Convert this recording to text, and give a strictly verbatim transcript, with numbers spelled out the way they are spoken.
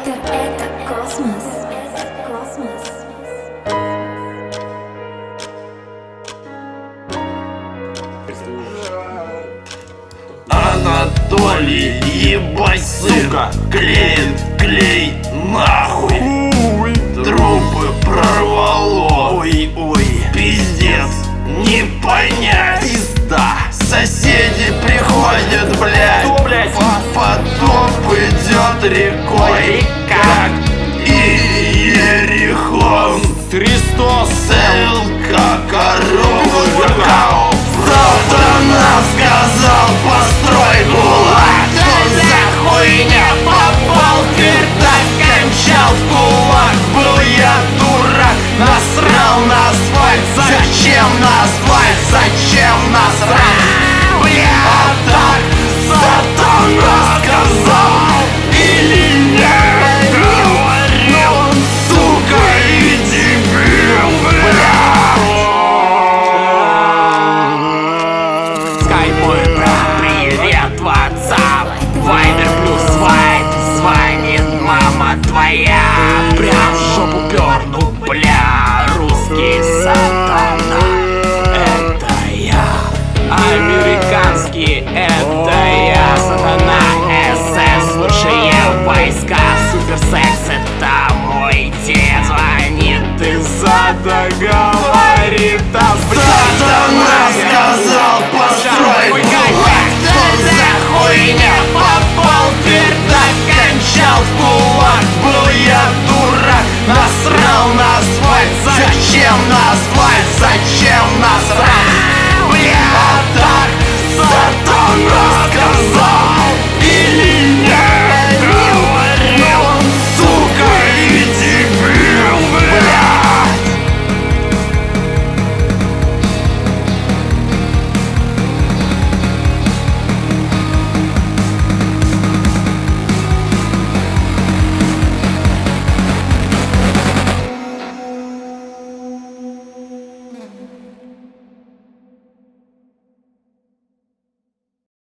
Вайбер — это космос. Это космос. Анатолий, ебать сын, клеит клей нахуй. Трубы прорвало. Ой, ой, пиздец, не понять. Пизда. Соседи приходят, блядь. Кто, блядь? Потоп идет рекой, как Иерихон. Христос, ссылка, коровы, какао. Сатана сказал, построй гулаг. Что за хуйня? Попал в вертак, кончал в кулак. Был я дурак, насрал на асфальт. Зачем на асфальт? Зачем насрать? Бля, а так Сатана сказал. Или не говорил, сука и дебил, бля. Скай мой брат, привет, WhatsApp. Вайбер плюс вайб, звонит мама твоя. Прям в жопу перну, бля. Русский Сатана, это я. Американский, это